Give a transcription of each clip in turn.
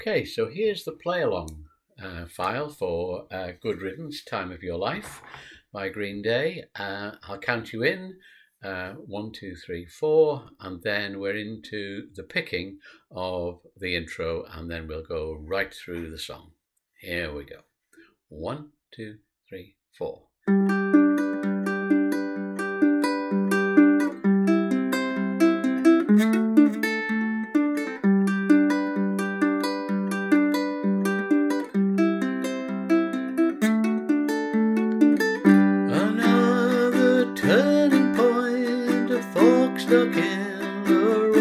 Okay, so here's the play along file for Good Riddance, Time of Your Life by Green Day. I'll count you in 1, 2, 3, 4, and then we're into the picking of the intro, and then we'll go right through the song. Here we go. 1, 2, 3, 4. Another turning point, a fork stuck in the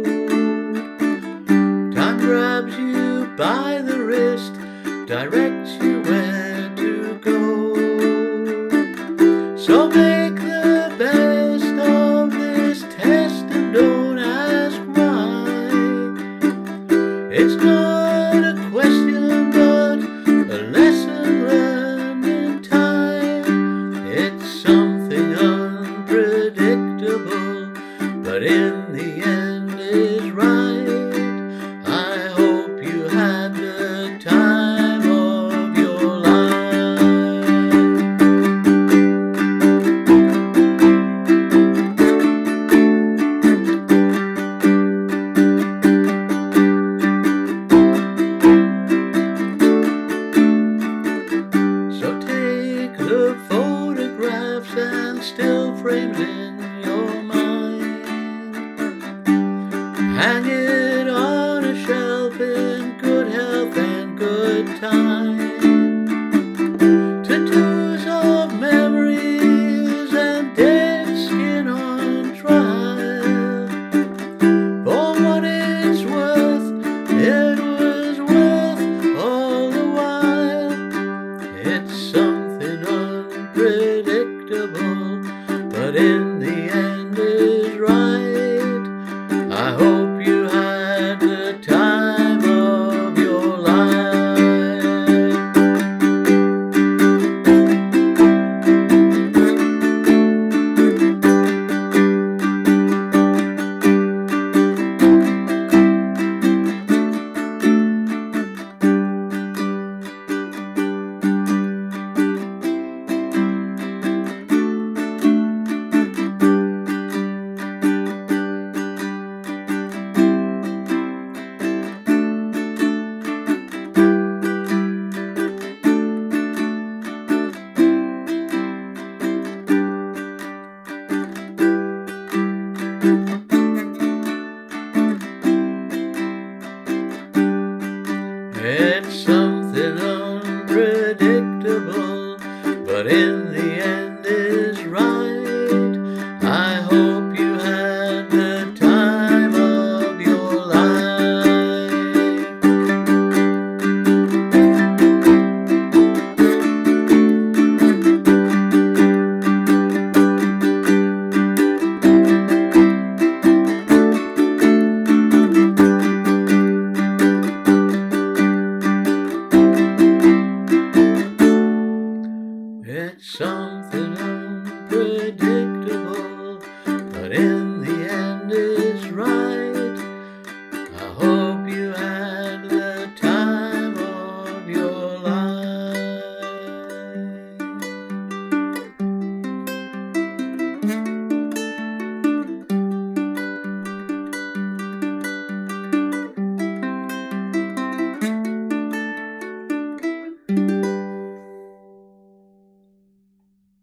road. Time grabs you by the wrist, directs you where to go. So make the best of this test and don't ask why. It's not a question but a lesson learned in time. It's something unpredictable, but in the end is right. I hope you had the time of your life. So take the photographs and still frames in your mind. Hang it on a shelf in good health and good time. Tattoos of memories and dead skin on trial. For what it's worth, it was worth all the while. It's something unpredictable, but in the end is right. I hope you had the time of your life. It's